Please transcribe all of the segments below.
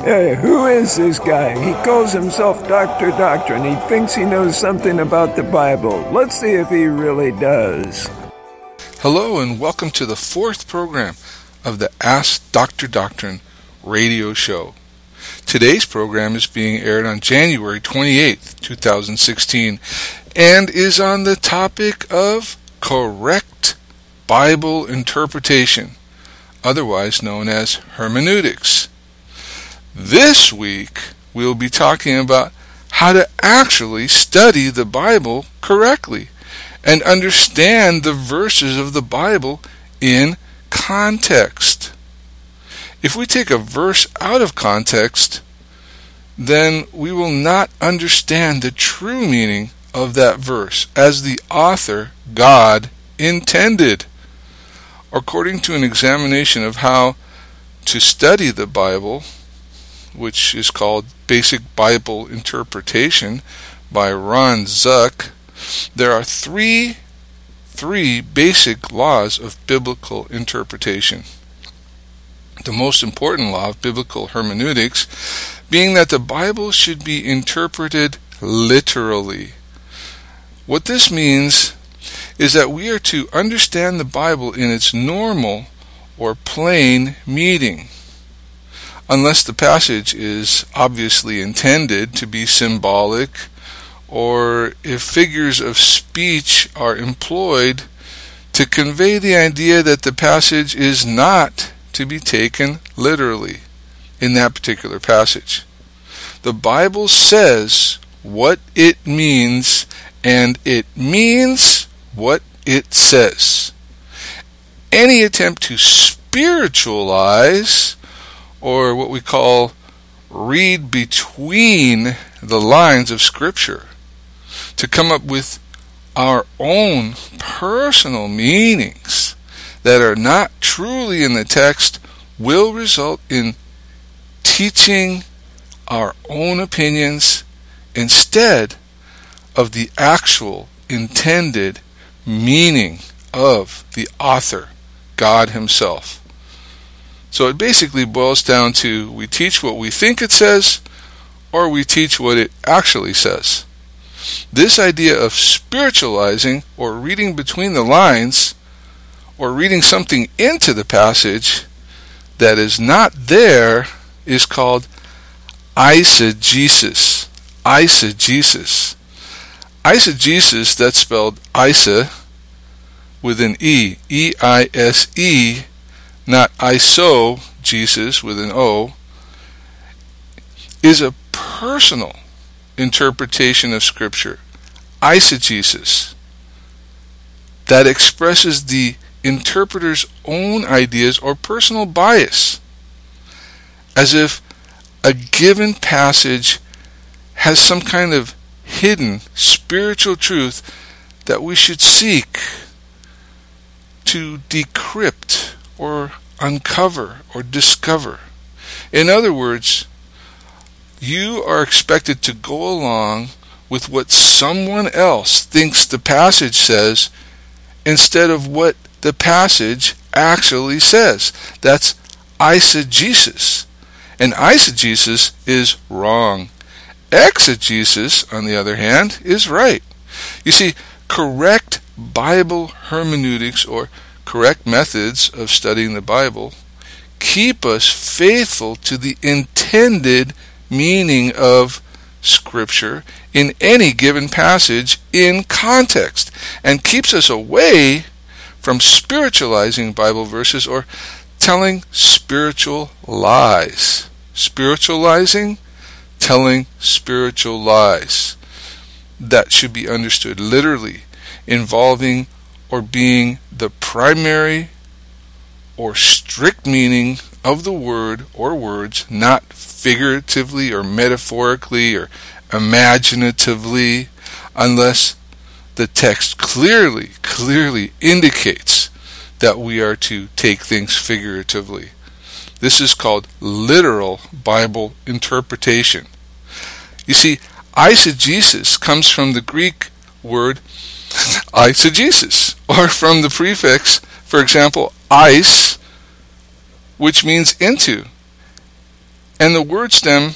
Hey, who is this guy? He calls himself Dr. Doctrine. He thinks he knows something about the Bible. Let's see if he really does. Hello and welcome to the fourth program of the Ask Dr. Doctrine radio show. Today's program is being aired on January 28th, 2016, and is on the topic of correct Bible interpretation, otherwise known as hermeneutics. This week, we'll be talking about how to actually study the Bible correctly and understand the verses of the Bible in context. If we take a verse out of context, then we will not understand the true meaning of that verse as the author, God, intended. According to an examination of how to study the Bible, which is called Basic Bible Interpretation by Ron Zuck, there are three basic laws of biblical interpretation. The most important law of biblical hermeneutics being that the Bible should be interpreted literally. What this means is that we are to understand the Bible in its normal or plain meaning, unless the passage is obviously intended to be symbolic, or if figures of speech are employed to convey the idea that the passage is not to be taken literally in that particular passage. The Bible says what it means, and it means what it says. Any attempt to spiritualize, or what we call read between the lines of Scripture, to come up with our own personal meanings that are not truly in the text, will result in teaching our own opinions instead of the actual intended meaning of the author, God Himself. So it basically boils down to we teach what we think it says, or we teach what it actually says. This idea of spiritualizing or reading between the lines, or reading something into the passage that is not there, is called eisegesis. Eisegesis. Eisegesis, that's spelled Isa with an E, E-I-S-E, not iso-Jesus with an O, is a personal interpretation of Scripture. Eisegesis, that expresses the interpreter's own ideas or personal bias, as if a given passage has some kind of hidden spiritual truth that we should seek to decrypt or uncover or discover. In other words, you are expected to go along with what someone else thinks the passage says instead of what the passage actually says. That's eisegesis. And eisegesis is wrong. Exegesis, on the other hand, is right. You see, correct Bible hermeneutics, or correct methods of studying the Bible, keep us faithful to the intended meaning of Scripture in any given passage in context, and keeps us away from spiritualizing Bible verses or telling spiritual lies. Spiritualizing, telling spiritual lies. That should be understood literally, involving or being the primary or strict meaning of the word or words, not figuratively or metaphorically or imaginatively, unless the text clearly indicates that we are to take things figuratively. This is called literal Bible interpretation. You see, eisegesis comes from the Greek word eisegesis, or from the prefix, for example, eis, which means into, And the word stem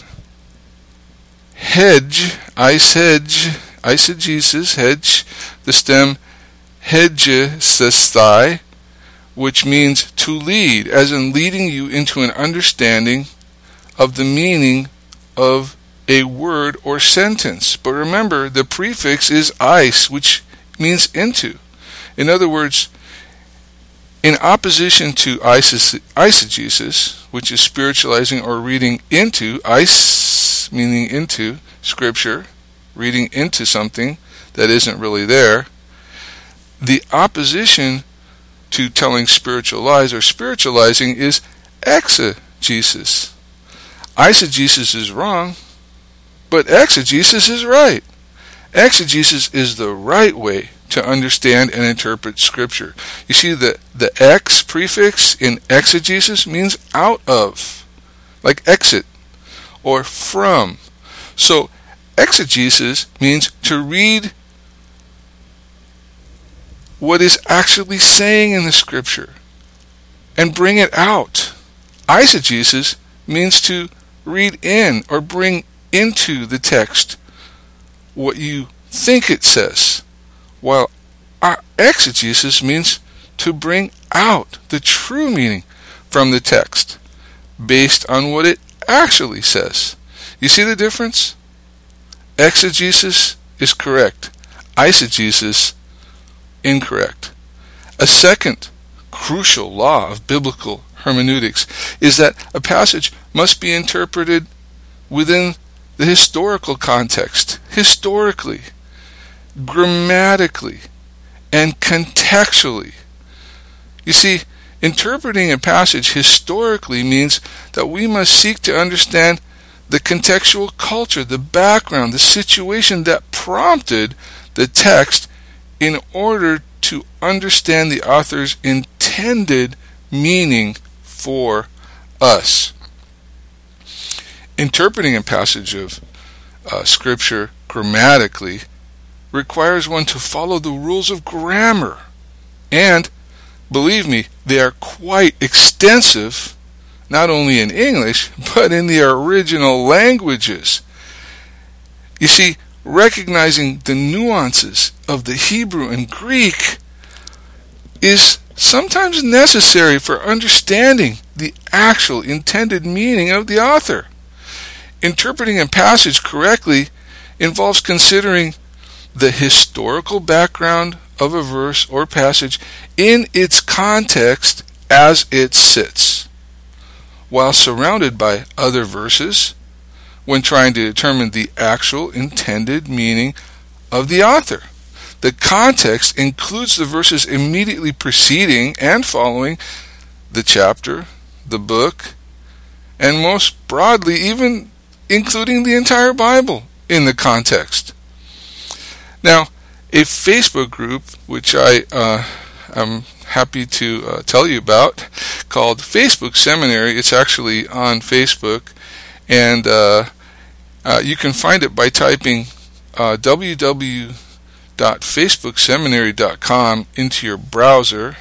hedge, eisegesis, hedge, the stem hegesesthai, which means to lead, as in leading you into an understanding of the meaning of a word or sentence. But remember, the prefix is eis, which means into. In other words, in opposition to eisegesis, which is spiritualizing or reading into, eis meaning into, Scripture, reading into something that isn't really there, the opposition to telling spiritual lies or spiritualizing is exegesis. Eisegesis is wrong, but exegesis is right. Exegesis is the right way to understand and interpret Scripture. You see, the ex prefix in exegesis means out of, like exit or from. So exegesis means to read what is actually saying in the Scripture and bring it out. Eisegesis means to read in or bring into the text what you think it says, while exegesis means to bring out the true meaning from the text based on what it actually says. You see the difference? Exegesis is correct. Eisegesis, incorrect. A second crucial law of biblical hermeneutics is that a passage must be interpreted within the historical context, historically, grammatically, and contextually. You see, interpreting a passage historically means that we must seek to understand the contextual culture, the background, the situation that prompted the text in order to understand the author's intended meaning for us. Interpreting a passage of Scripture grammatically requires one to follow the rules of grammar. And, believe me, they are quite extensive, not only in English, but in the original languages. You see, recognizing the nuances of the Hebrew and Greek is sometimes necessary for understanding the actual intended meaning of the author. Interpreting a passage correctly involves considering the historical background of a verse or passage in its context as it sits, while surrounded by other verses when trying to determine the actual intended meaning of the author. The context includes the verses immediately preceding and following the chapter, the book, and most broadly, even including the entire Bible in the context. Now, a Facebook group, which I am happy to tell you about, called Facebook Seminary. It's actually on Facebook, and you can find it by typing www.facebookseminary.com into your browser,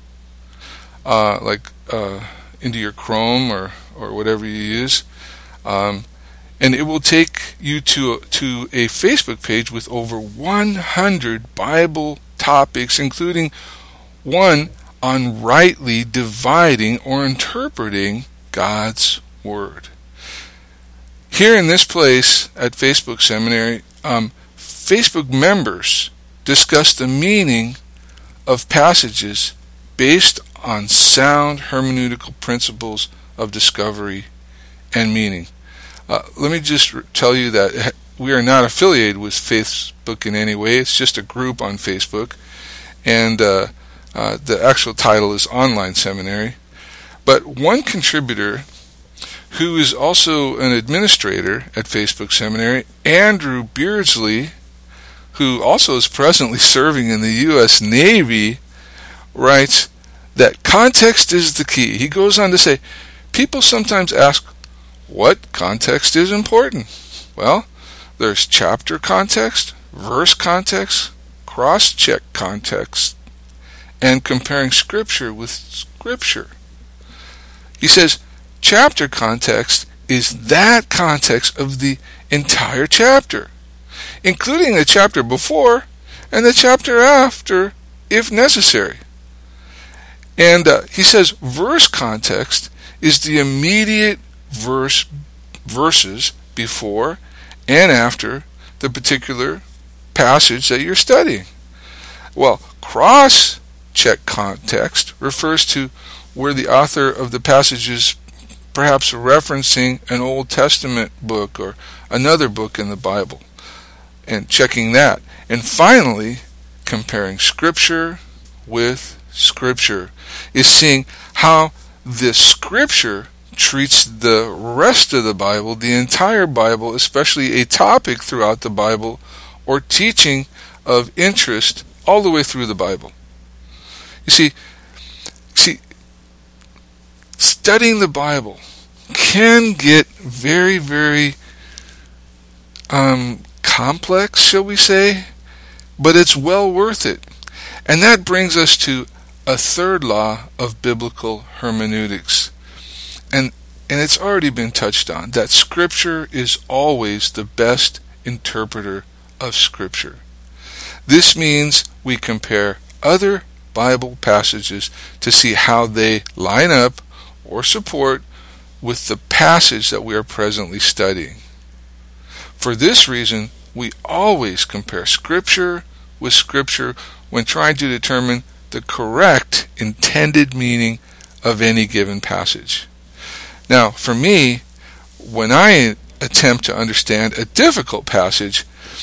into your Chrome or whatever you use. And it will take you to a Facebook page with over 100 Bible topics, including one on rightly dividing or interpreting God's Word. Here in this place at Facebook Seminary, Facebook members discuss the meaning of passages based on sound hermeneutical principles of discovery and meaning. Let me just tell you that we are not affiliated with Facebook in any way. It's just a group on Facebook, and the actual title is Online Seminary. But one contributor, who is also an administrator at Facebook Seminary, Andrew Beardsley, who also is presently serving in the U.S. Navy, writes that context is the key. He goes on to say, people sometimes ask, what context is important? Well, there's chapter context, verse context, cross-check context, and comparing Scripture with Scripture. He says, chapter context is that context of the entire chapter, including the chapter before and the chapter after, if necessary. And he says verse context is the immediate verses before and after the particular passage that you're studying. Well, cross-check context refers to where the author of the passage is perhaps referencing an Old Testament book or another book in the Bible, and checking that. And finally, comparing Scripture with Scripture is seeing how the Scripture treats the rest of the Bible, the entire Bible, especially a topic throughout the Bible or teaching of interest all the way through the Bible. You see, studying the Bible can get very, very complex, shall we say, but it's well worth it. And that brings us to a third law of biblical hermeneutics. And it's already been touched on, that Scripture is always the best interpreter of Scripture. This means we compare other Bible passages to see how they line up or support with the passage that we are presently studying. For this reason, we always compare Scripture with Scripture when trying to determine the correct intended meaning of any given passage. Now, for me, when I attempt to understand a difficult passage,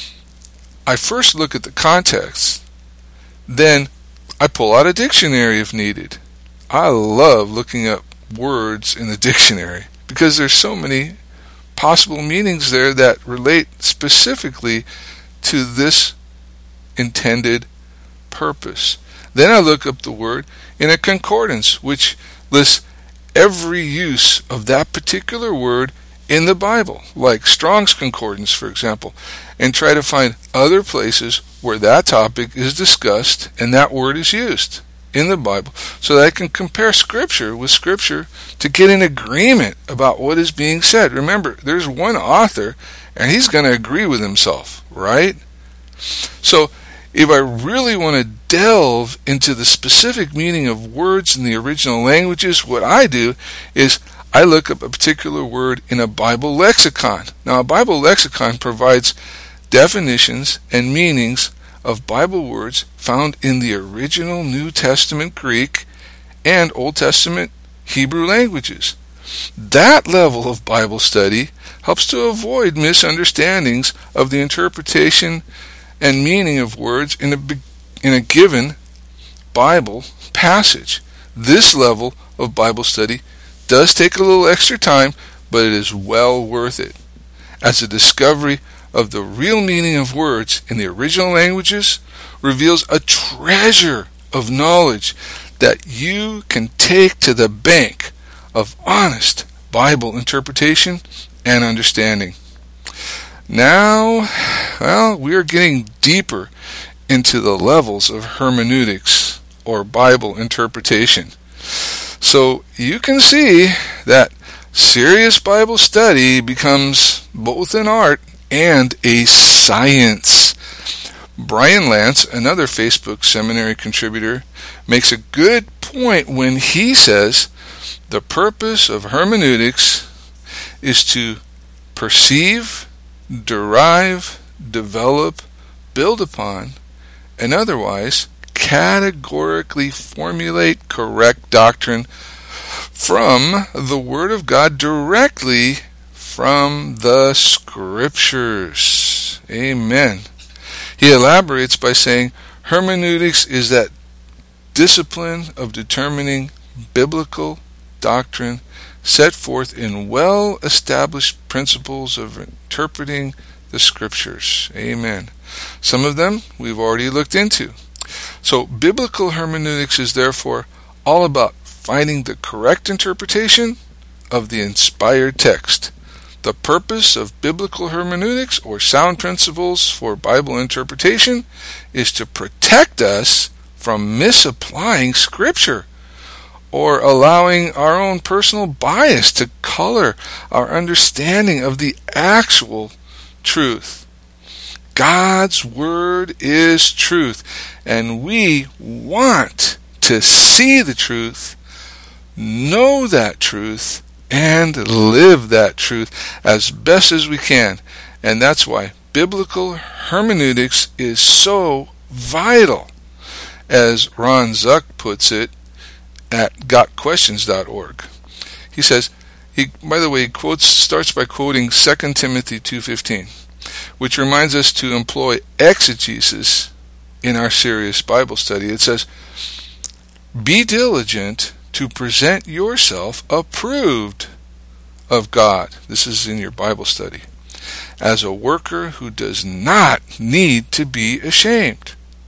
I first look at the context, then I pull out a dictionary if needed. I love looking up words in the dictionary because there's so many possible meanings there that relate specifically to this intended purpose. Then I look up the word in a concordance, which lists every use of that particular word in the Bible, like Strong's Concordance, for example, and try to find other places where that topic is discussed and that word is used in the Bible, so that I can compare Scripture with Scripture to get an agreement about what is being said. Remember, there's one author, and he's going to agree with himself, right? So, if I really want to delve into the specific meaning of words in the original languages, what I do is I look up a particular word in a Bible lexicon. Now, a Bible lexicon provides definitions and meanings of Bible words found in the original New Testament Greek and Old Testament Hebrew languages. That level of Bible study helps to avoid misunderstandings of the interpretation and meaning of words in a given Bible passage. This level of Bible study does take a little extra time, but it is well worth it, as the discovery of the real meaning of words in the original languages reveals a treasure of knowledge that you can take to the bank of honest Bible interpretation and understanding. Now, we are getting deeper into the levels of hermeneutics or Bible interpretation. So you can see that serious Bible study becomes both an art and a science. Brian Lance, another Facebook seminary contributor, makes a good point when he says the purpose of hermeneutics is to perceive, derive, develop, build upon, and otherwise categorically formulate correct doctrine from the Word of God directly from the Scriptures. Amen. He elaborates by saying, hermeneutics is that discipline of determining biblical doctrine set forth in well-established principles of interpreting the Scriptures. Amen. Some of them we've already looked into. So biblical hermeneutics is therefore all about finding the correct interpretation of the inspired text. The purpose of biblical hermeneutics, or sound principles for Bible interpretation, is to protect us from misapplying Scripture or allowing our own personal bias to color our understanding of the actual truth. God's Word is truth, and we want to see the truth, know that truth, and live that truth as best as we can. And that's why biblical hermeneutics is so vital, as Ron Zuck puts it at gotquestions.org. He says, by the way, he starts by quoting 2 Timothy 2:15, which reminds us to employ exegesis in our serious Bible study. It says, "Be diligent to present yourself approved of God." This is in your Bible study. "As a worker who does not need to be ashamed,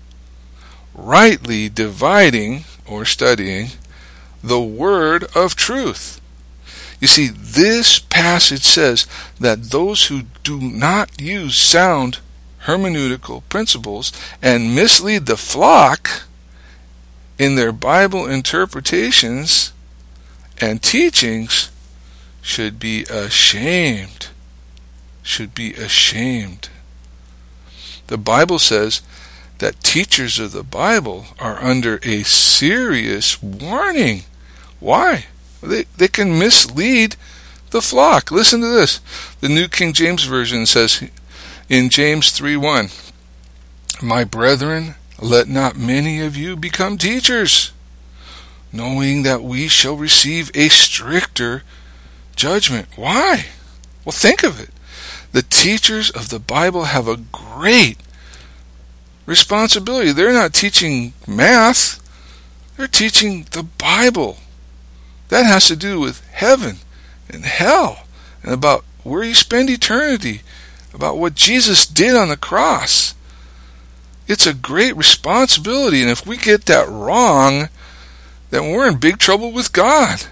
rightly dividing," or studying, "the word of truth." You see, this passage says that those who do not use sound hermeneutical principles and mislead the flock in their Bible interpretations and teachings should be ashamed. Should be ashamed. The Bible says that teachers of the Bible are under a serious warning. Why? They can mislead the flock. Listen to this. The New King James Version says in James 3:1, "My brethren, let not many of you become teachers, knowing that we shall receive a stricter judgment." Why? Well, think of it. The teachers of the Bible have a great responsibility. They're not teaching math. They're teaching the Bible. That has to do with heaven and hell and about where you spend eternity, about what Jesus did on the cross. It's a great responsibility, and if we get that wrong, then we're in big trouble with God.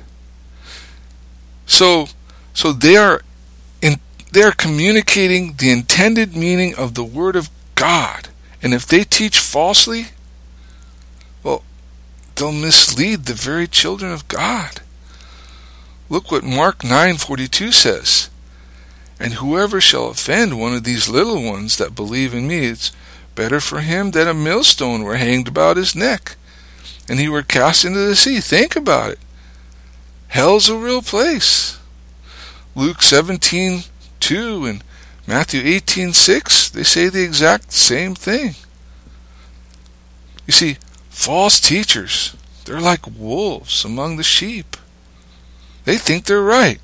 So they are communicating the intended meaning of the Word of God. And if they teach falsely, well, they'll mislead the very children of God. Look what Mark 9:42 says. "And whoever shall offend one of these little ones that believe in me, it's better for him that a millstone were hanged about his neck, and he were cast into the sea." Think about it. Hell's a real place. Luke 17:2 and Matthew 18:6, they say the exact same thing. You see, false teachers, they're like wolves among the sheep. They think they're right,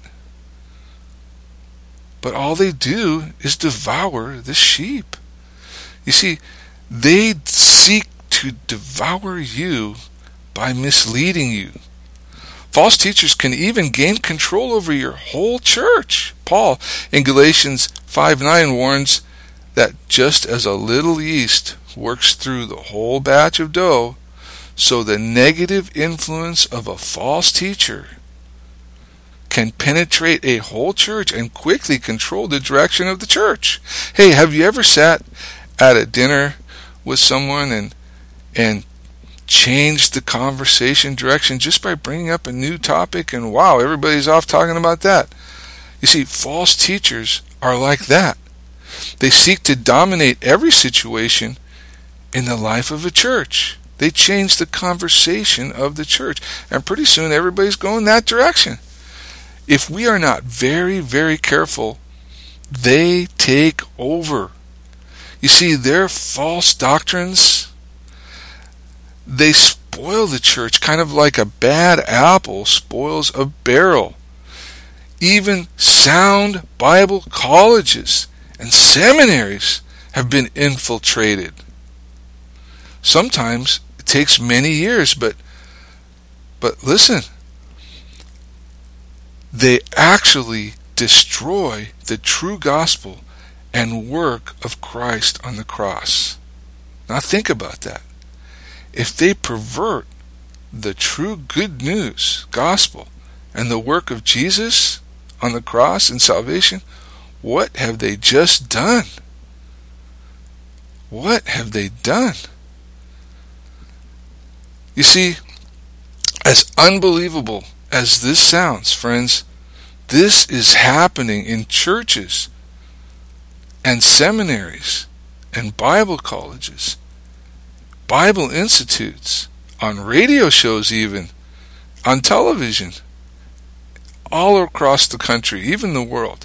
but all they do is devour the sheep. You see, they seek to devour you by misleading you. False teachers can even gain control over your whole church. Paul in Galatians 5:9 warns that just as a little yeast works through the whole batch of dough, so the negative influence of a false teacher can penetrate a whole church and quickly control the direction of the church. Hey, have you ever sat at a dinner with someone and changed the conversation direction just by bringing up a new topic, and wow, everybody's off talking about that? You see, false teachers are like that. They seek to dominate every situation in the life of a church. They change the conversation of the church, and pretty soon everybody's going that direction. If we are not very, very careful, they take over. You see, their false doctrines, they spoil the church, kind of like a bad apple spoils a barrel. Even sound Bible colleges and seminaries have been infiltrated. Sometimes it takes many years, but listen, they actually destroy the true gospel and work of Christ on the cross. Now think about that. If they pervert the true good news, gospel, and the work of Jesus on the cross and salvation, what have they just done? What have they done? You see, As unbelievable as this sounds, friends, this is happening in churches and seminaries and Bible colleges, Bible institutes, on radio shows even, on television, all across the country, even the world.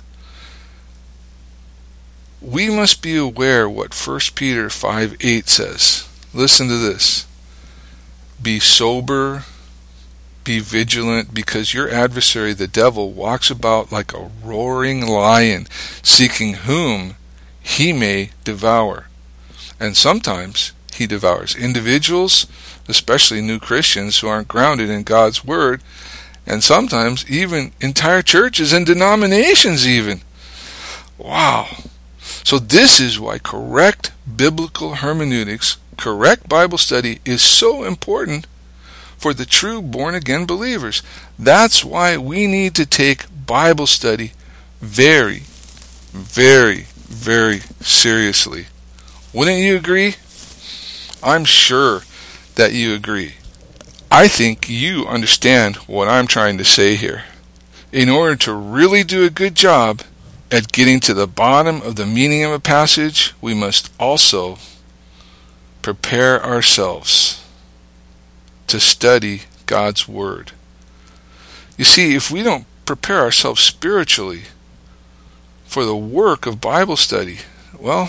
We must be aware what 1 Peter 5:8 says. Listen to this. Be sober, be vigilant, because your adversary, the devil, walks about like a roaring lion, seeking whom he may devour. And sometimes he devours individuals, especially new Christians who aren't grounded in God's Word, and sometimes even entire churches and denominations even. Wow. So this is why correct biblical hermeneutics, correct Bible study is so important for the true born-again believers. That's why we need to take Bible study very, very, very seriously. Wouldn't you agree? I'm sure that you agree. I think you understand what I'm trying to say here. In order to really do a good job at getting to the bottom of the meaning of a passage, we must also prepare ourselves to study God's Word. You see, if we don't prepare ourselves spiritually for the work of Bible study, well,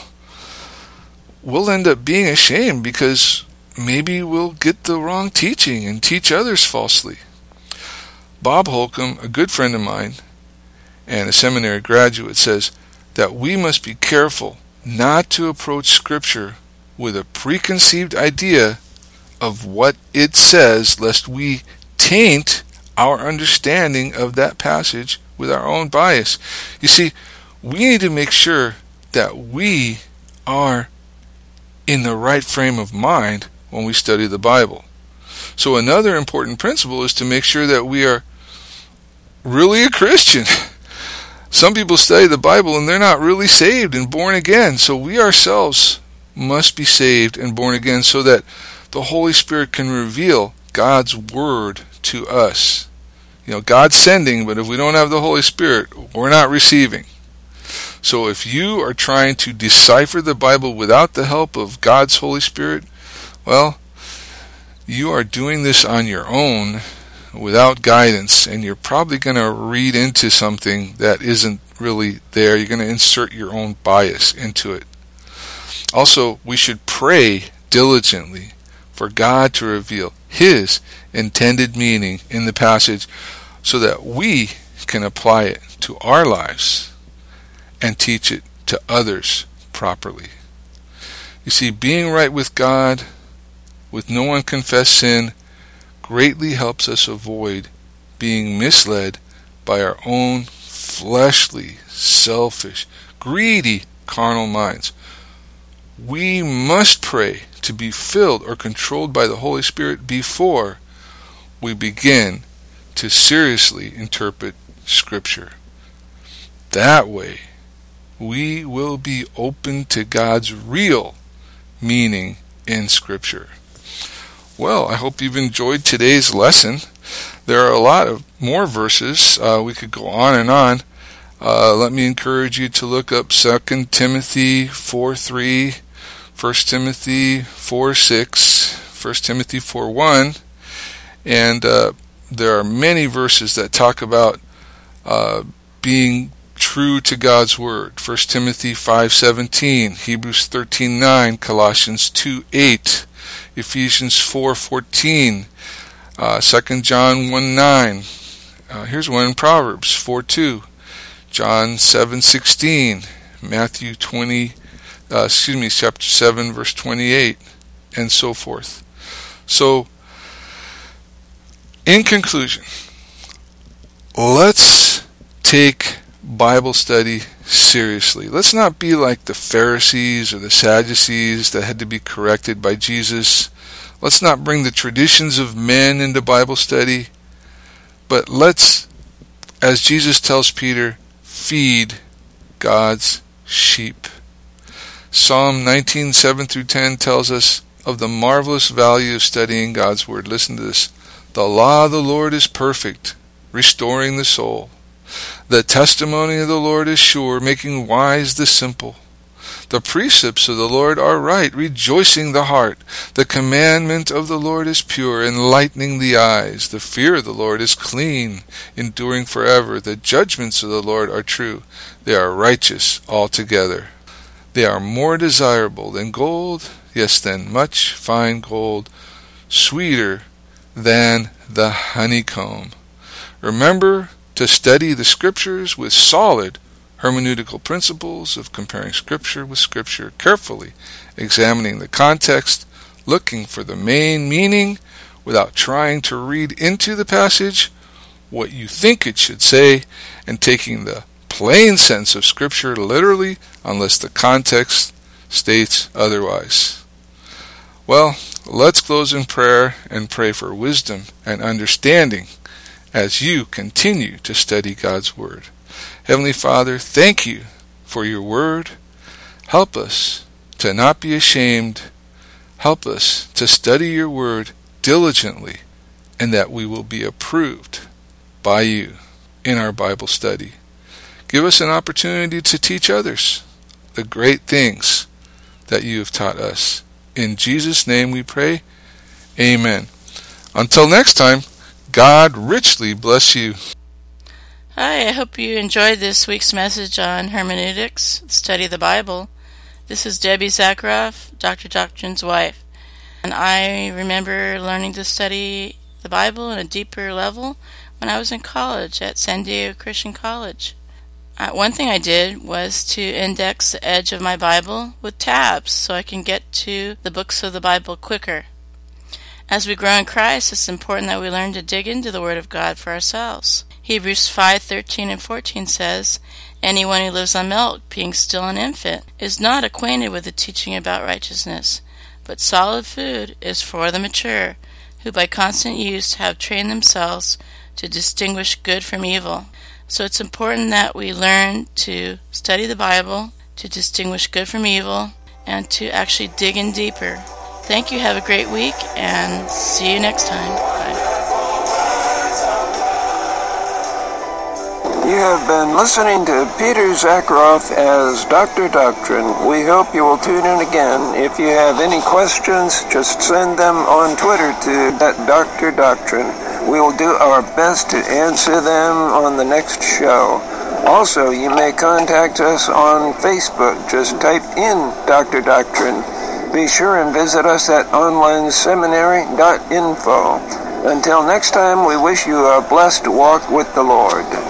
we'll end up being ashamed because maybe we'll get the wrong teaching and teach others falsely. Bob Holcomb, a good friend of mine and a seminary graduate, says that we must be careful not to approach Scripture with a preconceived idea of what it says, lest we taint our understanding of that passage with our own bias. You see, we need to make sure that we are in the right frame of mind when we study the Bible. So another important principle is to make sure that we are really a Christian. Some people study the Bible and they're not really saved and born again. So we ourselves must be saved and born again so that the Holy Spirit can reveal God's Word to us. You know, God's sending, but if we don't have the Holy Spirit, we're not receiving. So if you are trying to decipher the Bible without the help of God's Holy Spirit, well, you are doing this on your own without guidance, and you're probably going to read into something that isn't really there. You're going to insert your own bias into it. Also, we should pray diligently for God to reveal His intended meaning in the passage so that we can apply it to our lives and teach it to others properly. You see, being right with God, with no unconfessed sin, greatly helps us avoid being misled by our own fleshly, selfish, greedy, carnal minds. We must pray to be filled or controlled by the Holy Spirit before we begin to seriously interpret Scripture. That way, we will be open to God's real meaning in Scripture. Well, I hope you've enjoyed today's lesson. There are a lot of more verses. We could go on and on. Let me encourage you to look up 2 Timothy 4:3, 1 Timothy 4:6, 1 Timothy 4:1, and there are many verses that talk about being true to God's Word. 1 Timothy 5:17, Hebrews 13:9, Colossians 2:8, Ephesians 4:14, 2 John 1:9. Here's one in Proverbs 4:2, John 7:16, Matthew chapter 7 verse 28, and so forth. So, in conclusion, let's take Bible study seriously. Let's not be like the Pharisees or the Sadducees that had to be corrected by Jesus. Let's not bring the traditions of men into Bible study, but let's, as Jesus tells Peter, feed God's sheep. Psalm 19:7-10 tells us of the marvelous value of studying God's Word. Listen to this. The law of the Lord is perfect, restoring the soul. The testimony of the Lord is sure, making wise the simple. The precepts of the Lord are right, rejoicing the heart. The commandment of the Lord is pure, enlightening the eyes. The fear of the Lord is clean, enduring forever. The judgments of the Lord are true. They are righteous altogether. They are more desirable than gold, yes, than much fine gold, sweeter than the honeycomb. Remember to study the Scriptures with solid hermeneutical principles of comparing Scripture with Scripture, carefully examining the context, looking for the main meaning without trying to read into the passage what you think it should say, and taking the plain sense of Scripture literally unless the context states otherwise. Well, let's close in prayer and pray for wisdom and understanding as you continue to study God's Word. Heavenly Father, thank you for your Word. Help us to not be ashamed. Help us to study your Word diligently, and that we will be approved by you in our Bible study. Give us an opportunity to teach others the great things that you have taught us. In Jesus' name we pray. Amen. Until next time, God richly bless you. Hi, I hope you enjoyed this week's message on hermeneutics, study the Bible. This is Debbie Zakharoff, Dr. Doctrine's wife. And I remember learning to study the Bible on a deeper level when I was in college at San Diego Christian College. One thing I did was to index the edge of my Bible with tabs so I can get to the books of the Bible quicker. As we grow in Christ, it's important that we learn to dig into the Word of God for ourselves. Hebrews 5:13 and 14 says, "Anyone who lives on milk, being still an infant, is not acquainted with the teaching about righteousness, but solid food is for the mature, who by constant use have trained themselves to distinguish good from evil." So it's important that we learn to study the Bible, to distinguish good from evil, and to actually dig in deeper. Thank you, have a great week, and see you next time. Bye. You have been listening to Peter Zakharoff as Dr. Doctrine. We hope you will tune in again. If you have any questions, just send them on Twitter to @Dr. Doctrine. We will do our best to answer them on the next show. Also, you may contact us on Facebook. Just type in Dr. Doctrine. Be sure and visit us at onlineseminary.info. Until next time, we wish you a blessed walk with the Lord.